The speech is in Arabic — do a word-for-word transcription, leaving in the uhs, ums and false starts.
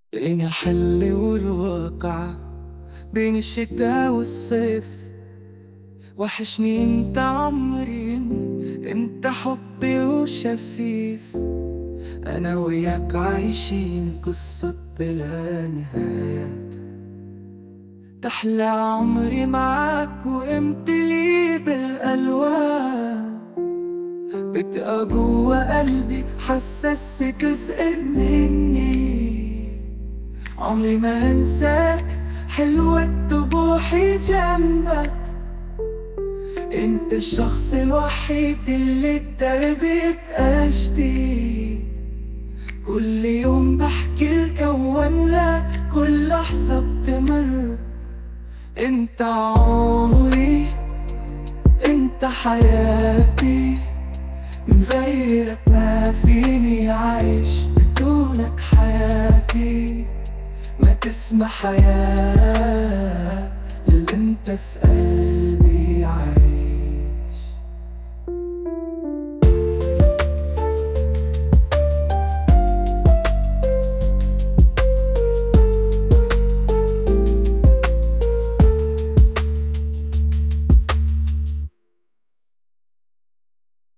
بين الحل والواقع، بين الشتا والصيف. وحشني انت عمري، انت حبي وشفيف. انا وياك عايشين قصة بلا نهايات. تحلى عمري معاك وامتلي بالالوان. بتبقى جوا قلبي حسس جزء مني. عمري ما هنساك، حلوة طموحي جنبك. انت الشخص الوحيد اللي الدرب يبقى جديد. كل يوم بحكي لك واملا كل لحظة بتمر. انت عمري، انت حياتي. من غيرك ما فيني عايش، بدونك حياتي ما تسمى حياة اللي انت في قلبي.